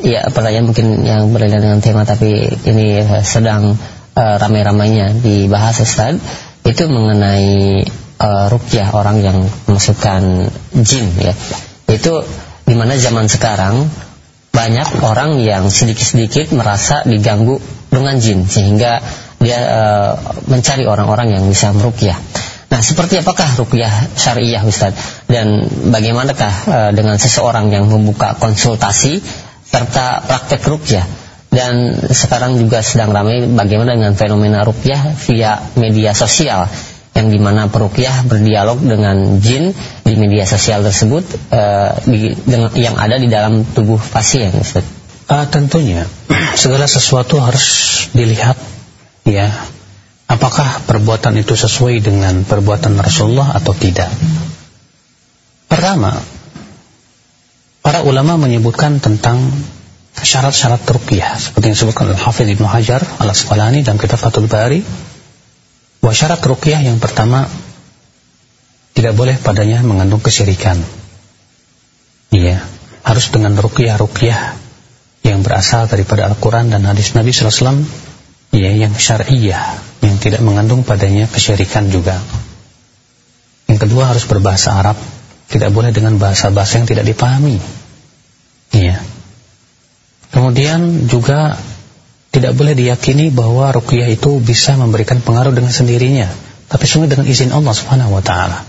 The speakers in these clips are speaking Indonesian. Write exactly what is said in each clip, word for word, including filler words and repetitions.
ya pertanyaan mungkin yang berkaitan dengan tema, tapi ini uh, sedang uh, ramai-ramainya dibahas Ustaz, itu mengenai uh, ruqyah orang yang memasukkan jin ya. Itu dimana zaman sekarang banyak orang yang sedikit-sedikit merasa diganggu dengan jin, sehingga dia uh, mencari orang-orang yang bisa meruqyah. Nah, seperti apakah ruqyah syariah Ustaz? Dan bagaimanakah uh, dengan seseorang yang membuka konsultasi serta praktek ruqyah? Dan sekarang juga sedang ramai bagaimana dengan fenomena ruqyah via media sosial, yang dimana peruqyah berdialog dengan jin di media sosial tersebut uh, di, dengan, yang ada di dalam tubuh pasien Ustaz. Uh, tentunya segala sesuatu harus dilihat ya, apakah perbuatan itu sesuai dengan perbuatan Rasulullah atau tidak. Pertama, para ulama menyebutkan tentang syarat-syarat ruqyah seperti yang disebutkan oleh Hafidz Ibnu Hajar Al-Asqalani dalam kitab Fathul Bari. Bahwa syarat ruqyah yang pertama, tidak boleh padanya mengandung kesyirikan. Iya, harus dengan ruqyah-ruqyah yang berasal daripada Al-Quran dan hadis Nabi sallallahu alaihi wasallam, ya, yang syariah, yang tidak mengandung padanya kesyirikan juga. Yang kedua, harus berbahasa Arab, tidak boleh dengan bahasa-bahasa yang tidak dipahami. Iya. Kemudian juga tidak boleh diyakini bahwa ruqyah itu bisa memberikan pengaruh dengan sendirinya, tapi sungguh dengan izin Allah Subhanahu wa taala.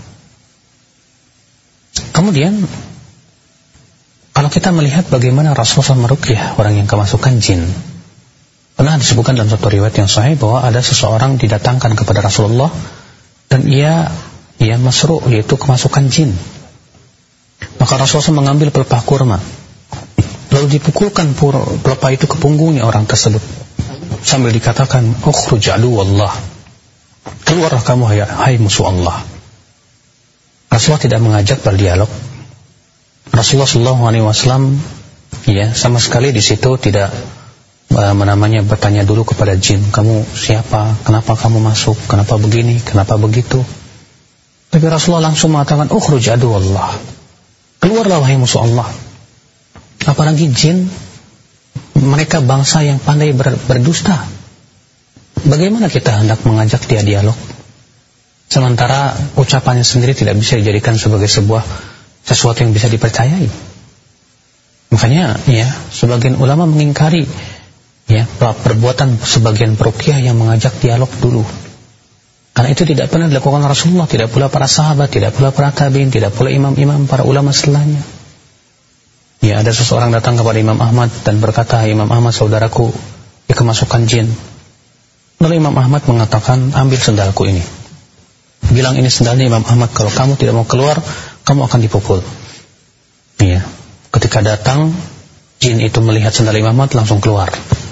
Kemudian kalau kita melihat bagaimana Rasulullah meruqyah orang yang kemasukan jin, pernah disebutkan dalam satu riwayat yang sahih bahwa ada seseorang didatangkan kepada Rasulullah dan ia ia masru', yaitu kemasukan jin. Maka Rasulullah mengambil pelepah kurma, lalu dipukulkan pelepah itu ke punggungnya orang tersebut sambil dikatakan, ukhruj aduwallah, keluarlah kamu hai, hai musuh Allah. Rasulullah tidak mengajak berdialog. Rasulullah sallallahu alaihi wasallam ya sama sekali di situ tidak uh, menamanya bertanya dulu kepada jin, kamu siapa, kenapa kamu masuk, kenapa begini, kenapa begitu. Tapi Rasulullah langsung mengatakan, ukhruj aduwallah, keluarlah wahai musuh Allah. Apalagi jin, mereka bangsa yang pandai ber, berdusta. Bagaimana kita hendak mengajak dia dialog, sementara ucapannya sendiri tidak bisa dijadikan sebagai sebuah sesuatu yang bisa dipercayai. Makanya ya, sebagian ulama mengingkari ya perbuatan sebagian peruqyah yang mengajak dialog dulu. Karena itu tidak pernah dilakukan Rasulullah, tidak pula para sahabat, tidak pula para tabi'in, tidak pula imam-imam para ulama setelahnya. Ya, ada seseorang datang kepada Imam Ahmad dan berkata, Imam Ahmad, saudaraku dia kemasukan jin. Lalu Imam Ahmad mengatakan, ambil sendalku ini, bilang ini sendalnya Imam Ahmad, kalau kamu tidak mau keluar, kamu akan dipukul. Ya, ketika datang jin itu melihat sendal Imam Ahmad, langsung keluar.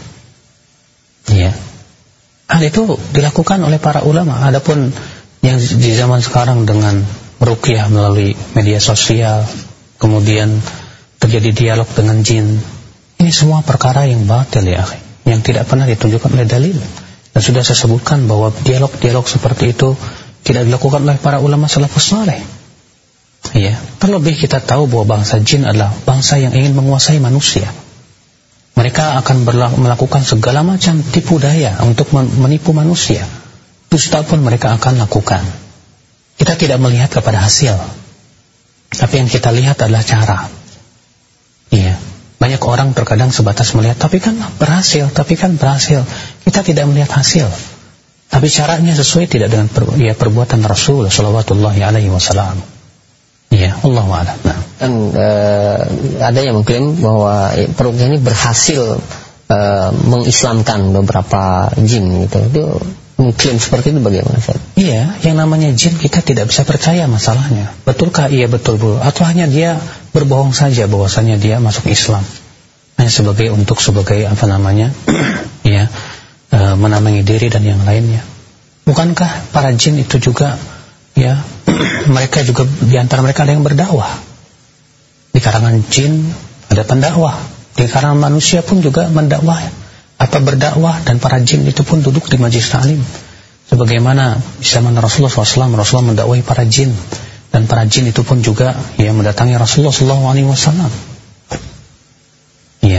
Ya, hal itu dilakukan oleh para ulama. Adapun yang di zaman sekarang dengan meruqyah melalui media sosial, kemudian terjadi dialog dengan jin, ini semua perkara yang batil ya akhi, yang tidak pernah ditunjukkan oleh dalil. Dan sudah saya sebutkan bahwa dialog-dialog seperti itu tidak dilakukan oleh para ulama salafus saleh. Ya, terlebih kita tahu bahwa bangsa jin adalah bangsa yang ingin menguasai manusia. Mereka akan melakukan segala macam tipu daya untuk menipu manusia. Dusta pun mereka akan lakukan. Kita tidak melihat kepada hasil, tapi yang kita lihat adalah cara. Iya, banyak orang terkadang sebatas melihat, tapi kan berhasil, tapi kan berhasil. Kita tidak melihat hasil, tapi caranya sesuai tidak dengan per, ya, perbuatan Rasul sallallahu alaihi wasallam. Iya, Allahu a'lam. Nah, kan uh, ada yang mengklaim bahwa peruqyah ini berhasil uh, mengislamkan beberapa jin gitu. Itu mengklaim seperti itu bagaimana Ustaz? Iya, yang namanya jin kita tidak bisa percaya masalahnya. Betulkah iya betul bu? Atau hanya dia berbohong saja bahwasanya dia masuk Islam hanya sebagai untuk sebagai apa namanya ya e, menamai diri dan yang lainnya? Bukankah para jin itu juga ya mereka juga diantara mereka ada yang berdakwah? Di kalangan jin ada pendakwah, di kalangan manusia pun juga mendakwah atau berdakwah, dan para jin itu pun duduk di majlis ta'lim. Sebagaimana di zaman Rasulullah shallallahu alaihi wasallam, Rasulullah mendakwahi para jin, dan para jin itu pun juga ya mendatangi Rasulullah shallallahu alaihi wasallam. Ya, ada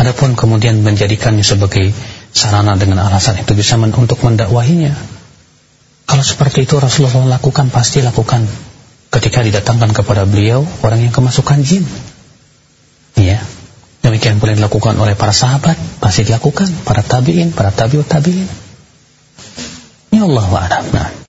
Adapun kemudian menjadikannya sebagai sarana dengan alasan itu bisa men- untuk mendakwahinya, kalau seperti itu Rasulullah lakukan, pasti lakukan ketika didatangkan kepada beliau orang yang kemasukan jin. Ya, demikian pula dilakukan oleh para sahabat, pasti dilakukan para tabi'in, para tabi'ut tabi'in. Ya Allah wa'alam. Nah.